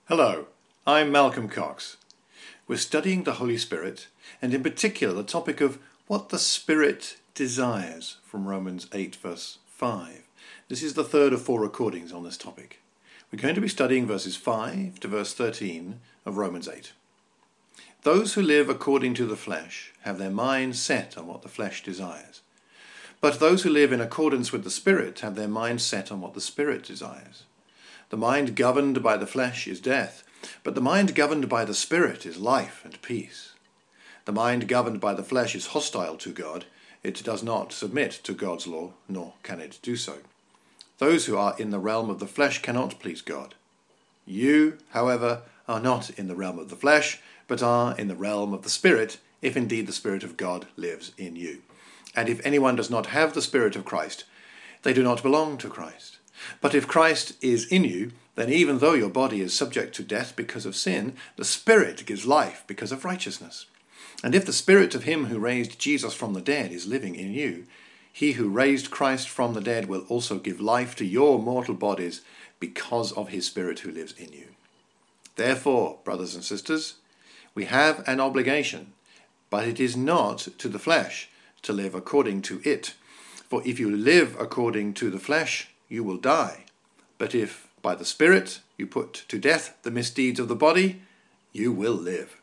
Hello, I'm Malcolm Cox. We're studying the Holy Spirit, and in particular the topic of what the Spirit desires from Romans 8 verse 5. This is the third of 4 recordings on this topic. We're going to be studying verses 5 to verse 13 of Romans 8. Those who live according to the flesh have their mind set on what the flesh desires. But those who live in accordance with the Spirit have their mind set on what the Spirit desires. The mind governed by the flesh is death, but the mind governed by the Spirit is life and peace. The mind governed by the flesh is hostile to God. It does not submit to God's law, nor can it do so. Those who are in the realm of the flesh cannot please God. You, however, are not in the realm of the flesh, but are in the realm of the Spirit, if indeed the Spirit of God lives in you. And if anyone does not have the Spirit of Christ, they do not belong to Christ. But if Christ is in you, then even though your body is subject to death because of sin, the Spirit gives life because of righteousness. And if the Spirit of him who raised Jesus from the dead is living in you, he who raised Christ from the dead will also give life to your mortal bodies because of his Spirit who lives in you. Therefore, brothers and sisters, we have an obligation, but it is not to the flesh to live according to it. For if you live according to the flesh, you will die. But if by the Spirit you put to death the misdeeds of the body, you will live.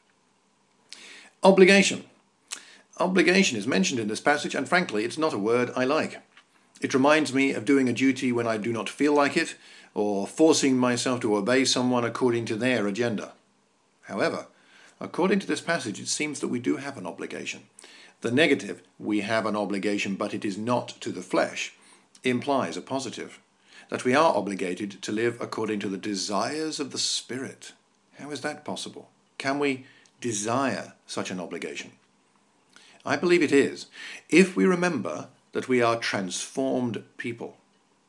Obligation. Obligation is mentioned in this passage, and frankly, it's not a word I like. It reminds me of doing a duty when I do not feel like it, or forcing myself to obey someone according to their agenda. However, according to this passage, it seems that we do have an obligation. The negative, we have an obligation, but it is not to the flesh, implies a positive, that we are obligated to live according to the desires of the Spirit. How is that possible? Can we desire such an obligation? I believe it is, if we remember that we are transformed people.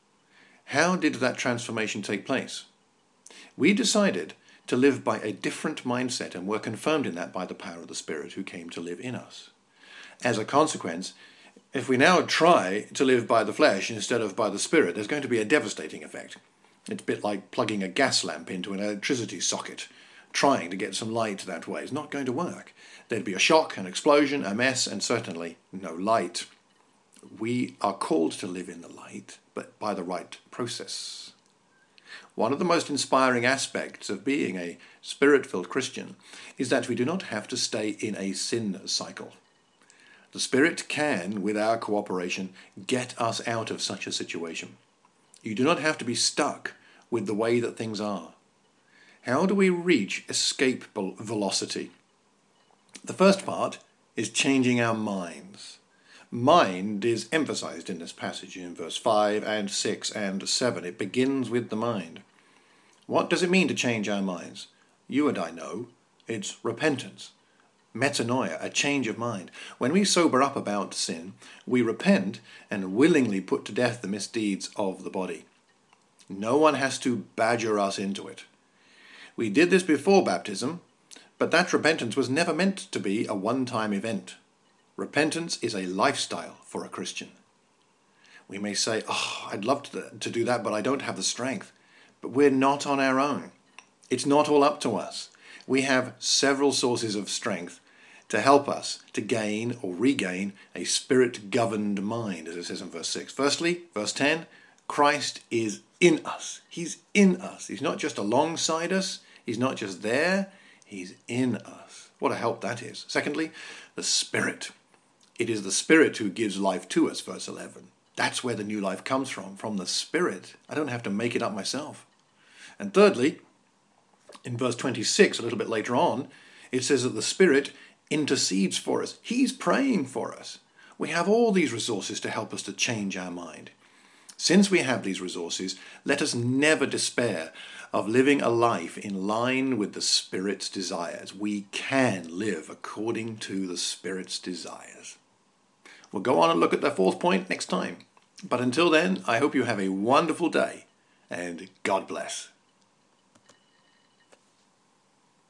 How did that transformation take place? We decided to live by a different mindset, and were confirmed in that by the power of the Spirit who came to live in us. As a consequence, if we now try to live by the flesh instead of by the Spirit, there's going to be a devastating effect. It's a bit like plugging a gas lamp into an electricity socket. Trying to get some light that way is not going to work. There'd be a shock, an explosion, a mess, and certainly no light. We are called to live in the light, but by the right process. One of the most inspiring aspects of being a Spirit-filled Christian is that we do not have to stay in a sin cycle. The Spirit can, with our cooperation, get us out of such a situation. You do not have to be stuck with the way that things are. How do we reach escape velocity? The first part is changing our minds. Mind is emphasized in this passage in verse 5 and 6 and 7. It begins with the mind. What does it mean to change our minds? You and I know it's repentance. Metanoia, a change of mind. When we sober up about sin, we repent and willingly put to death the misdeeds of the body. No one has to badger us into it. We did this before baptism, but that repentance was never meant to be a one-time event. Repentance is a lifestyle for a Christian. We may say, I'd love to do that, but I don't have the strength. But we're not on our own. It's not all up to us. We have several sources of strength to help us to gain or regain a Spirit-governed mind, as it says in verse 6. Firstly, verse 10, Christ is in us. He's in us. He's not just alongside us. He's not just there. He's in us. What a help that is. Secondly, the Spirit. It is the Spirit who gives life to us, verse 11. That's where the new life comes from the Spirit. I don't have to make it up myself. And thirdly, in verse 26, a little bit later on, it says that the Spirit intercedes for us. He's praying for us. We have all these resources to help us to change our mind. Since we have these resources, let us never despair of living a life in line with the Spirit's desires. We can live according to the Spirit's desires. We'll go on and look at the fourth point next time. But until then, I hope you have a wonderful day, and God bless.